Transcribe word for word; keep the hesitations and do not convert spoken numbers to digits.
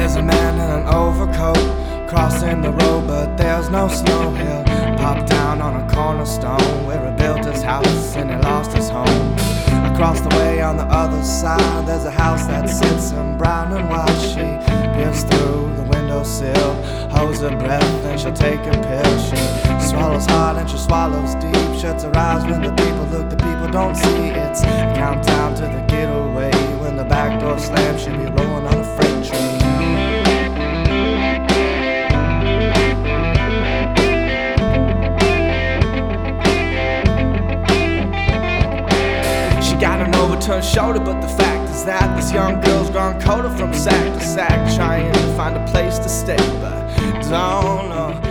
There's a man in an overcoat crossing the road, but there's no snow. He'll pop down on a cornerstone where he built his house and he lost his home. Across the way on the other side, there's a house that sits in brown and white. She peers through the windowsill, holds her breath and she'll take a pill. She swallows hard and she swallows deep, shuts her eyes when the people look, the people don't see. It's a countdown to the getaway. When the back door slams, she'll be rolling on a freight train. Got an overturned shoulder, but the fact is that this young girl's gone colder from sack to sack, trying to find a place to stay, but don't know